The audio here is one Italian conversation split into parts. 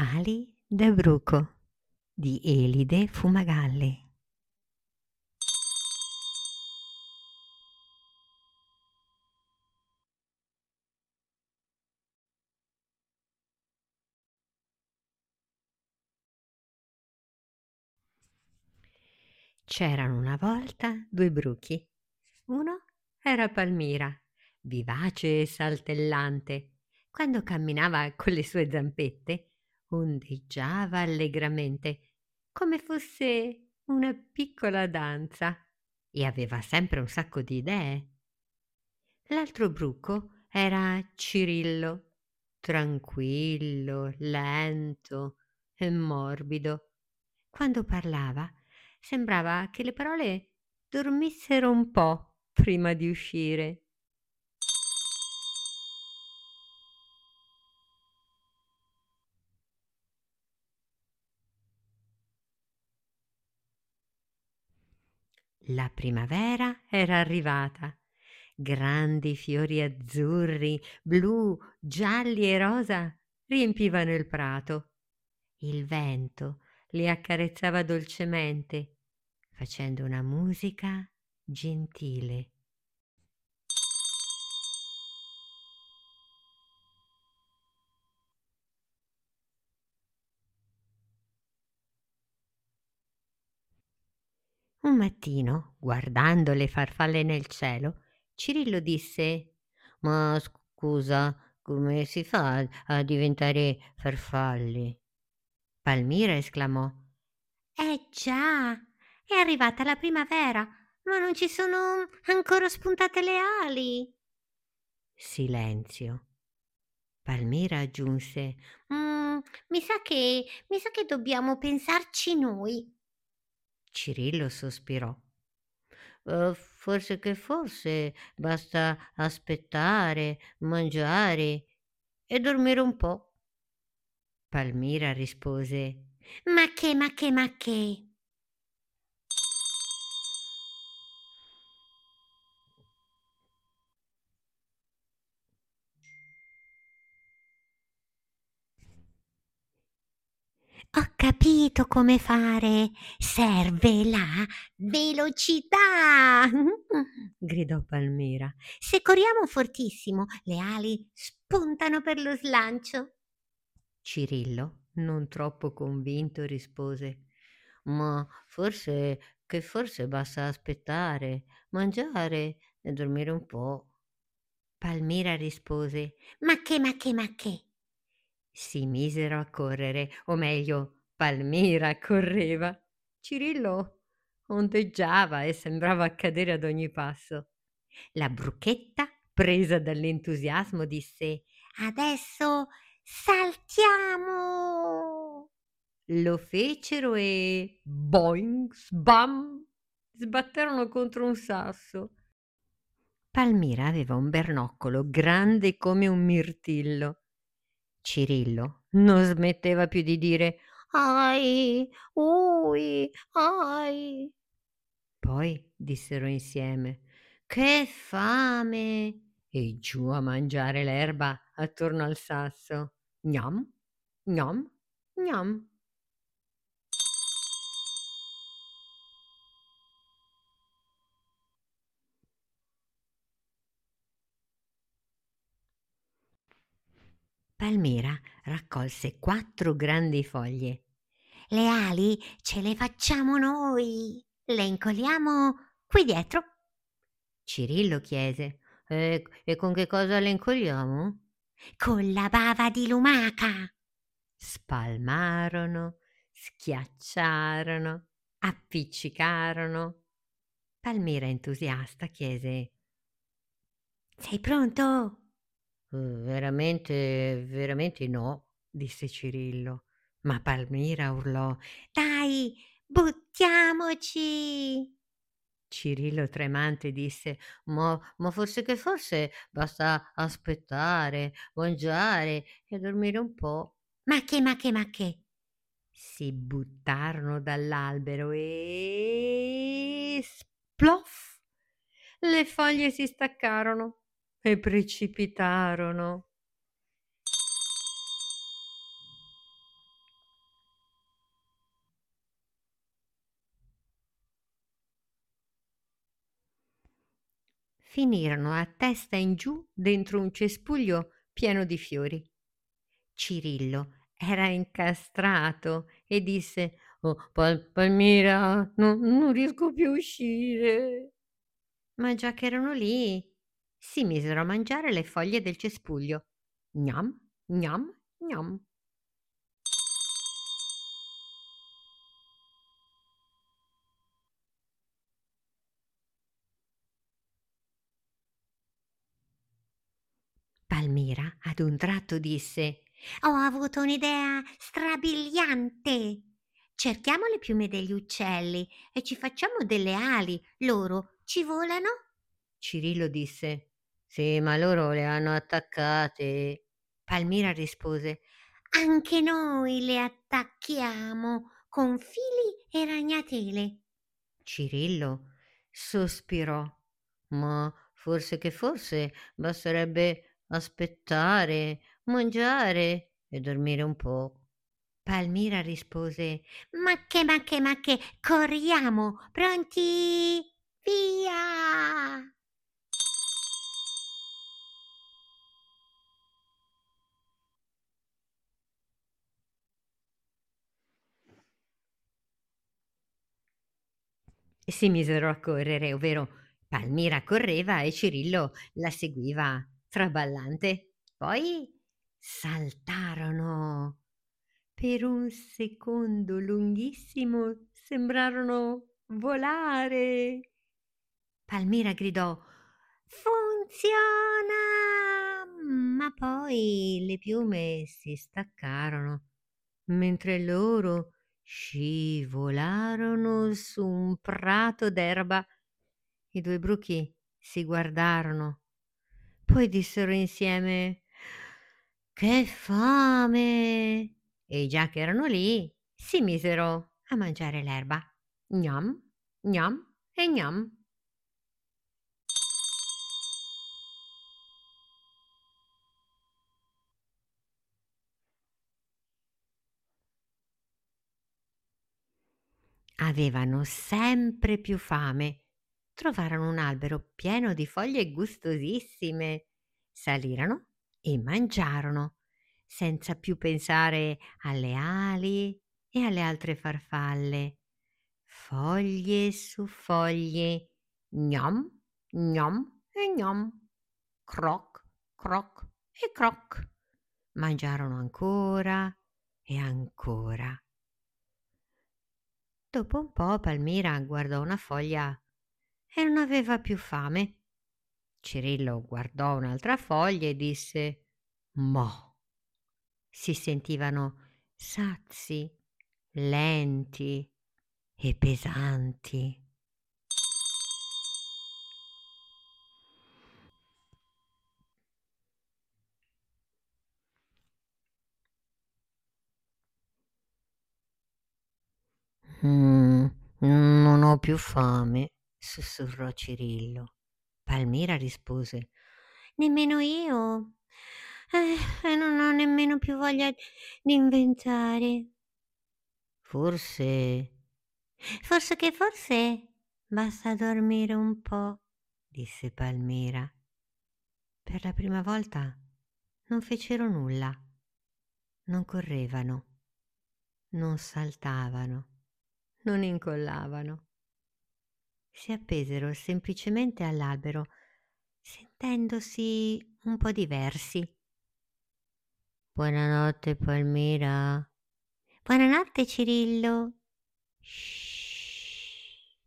Ali da bruco di Elide Fumagalli. C'erano una volta due bruchi. Uno era Palmira, vivace e saltellante. Quando camminava con le sue zampette, ondeggiava allegramente, come fosse una piccola danza, e aveva sempre un sacco di idee. L'altro bruco era Cirillo, tranquillo, lento e morbido. Quando parlava sembrava che le parole dormissero un po' prima di uscire. La primavera era arrivata. Grandi fiori azzurri, blu, gialli e rosa riempivano il prato. Il vento li accarezzava dolcemente, facendo una musica gentile. Un mattino, guardando le farfalle nel cielo, Cirillo disse: Ma scusa, come si fa a diventare farfalle? Palmira esclamò: già, è arrivata la primavera, ma non ci sono ancora spuntate le ali. Silenzio. Palmira aggiunse: mi sa che dobbiamo pensarci noi. Cirillo sospirò. Forse basta aspettare, mangiare e dormire un po'. Palmira rispose: Ma che? Ho capito come fare. Serve la velocità, gridò Palmira. Se corriamo fortissimo, le ali spuntano per lo slancio. Cirillo, non troppo convinto, rispose: Ma forse basta aspettare, mangiare e dormire un po'. Palmira rispose: Ma che? Si misero a correre, o meglio, Palmira correva. Cirillo ondeggiava e sembrava cadere ad ogni passo. La bruchetta, presa dall'entusiasmo, disse: Adesso saltiamo! Lo fecero e boing, sbam, sbatterono contro un sasso. Palmira aveva un bernoccolo grande come un mirtillo. Cirillo non smetteva più di dire: "Ahi, ui, ahi". Poi dissero insieme: "Che fame!" e giù a mangiare l'erba attorno al sasso. Gnam, gnam, gnam. Palmira raccolse 4 grandi foglie. "Le ali ce le facciamo noi, le incolliamo qui dietro." Cirillo chiese: E con che cosa le incolliamo?" "Con la bava di lumaca." Spalmarono, schiacciarono, appiccicarono. Palmira entusiasta chiese: "Sei pronto?" Veramente no", disse Cirillo, ma Palmira urlò: "Dai, buttiamoci!" Cirillo tremante disse: Ma forse basta aspettare, mangiare e dormire un po'." Ma che? Si buttarono dall'albero e sploff! Le foglie si staccarono e precipitarono. finirono a testa in giù dentro un cespuglio pieno di fiori. Cirillo era incastrato e disse: "Oh, Palmira, non riesco più a uscire." Ma già che erano lì, si misero a mangiare le foglie del cespuglio. Gnam, gnam, gnam. Palmira ad un tratto disse: "Ho avuto un'idea strabiliante. Cerchiamo le piume degli uccelli e ci facciamo delle ali. Loro ci volano?" Cirillo disse: "Sì, ma loro le hanno attaccate." Palmira rispose: "Anche noi le attacchiamo con fili e ragnatele." Cirillo sospirò: "Ma forse che forse basterebbe aspettare, mangiare e dormire un po'." Palmira rispose: Ma che, corriamo, pronti? Via!" E si misero a correre, ovvero Palmira correva e Cirillo la seguiva traballante. Poi saltarono. Per un secondo lunghissimo sembrarono volare. Palmira gridò: "Funziona!" Ma poi le piume si staccarono, mentre loro scivolarono su un prato d'erba. I 2 bruchi si guardarono, poi dissero insieme: "Che fame!" E già che erano lì, si misero a mangiare l'erba. Gnam, gnam e gnam. Avevano sempre più fame. Trovarono un albero pieno di foglie gustosissime. Salirono e mangiarono, senza più pensare alle ali e alle altre farfalle. Foglie su foglie, gnam, gnam e gnam, croc, croc e croc. Mangiarono ancora e ancora. Dopo un po' Palmira guardò una foglia e non aveva più fame. Cirillo guardò un'altra foglia e disse: "Mah!" Si sentivano sazi, lenti e pesanti. "Mhmm, non ho più fame", sussurrò Cirillo. Palmira rispose: "Nemmeno io. E non ho nemmeno più voglia di inventare." "Forse forse che forse basta dormire un po'", disse Palmira. Per la prima volta non fecero nulla, non correvano, non saltavano, non incollavano. Si appesero semplicemente all'albero, sentendosi un po' diversi. "Buonanotte, Palmira." "Buonanotte, Cirillo." Shh.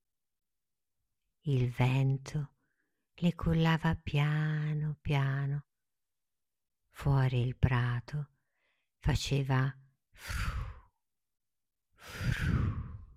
Il vento le cullava piano piano. Fuori il prato faceva fru, fru.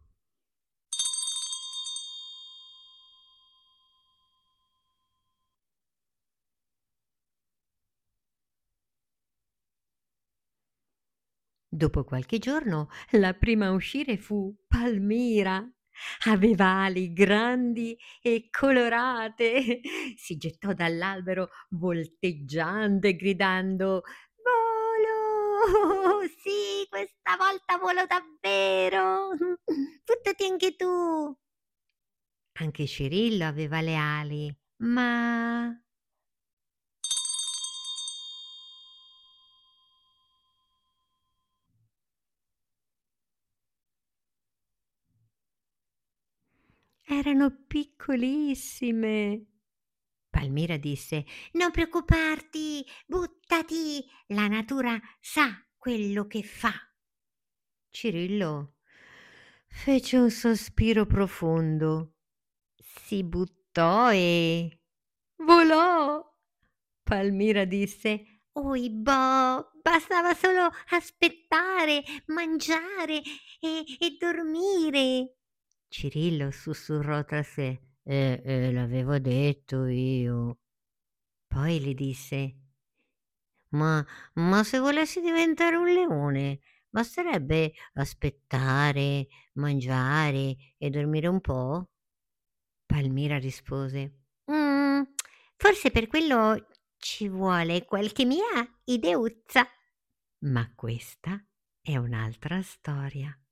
Dopo qualche giorno la prima a uscire fu Palmira. Aveva ali grandi e colorate. Si gettò dall'albero volteggiando e gridando: "Volo! Sì, questa volta volo davvero! Buttati anche tu!" Anche Cirillo aveva le ali. Ma erano piccolissime. Palmira disse: "Non preoccuparti, buttati, la natura sa quello che fa." Cirillo fece un sospiro profondo, si buttò e volò. Palmira disse: "Oibò, bastava solo aspettare, mangiare e dormire." Cirillo sussurrò tra sé: l'avevo detto io." Poi le disse: "Ma se volessi diventare un leone, basterebbe aspettare, mangiare e dormire un po'?" Palmira rispose: forse per quello ci vuole qualche mia ideuzza." Ma questa è un'altra storia.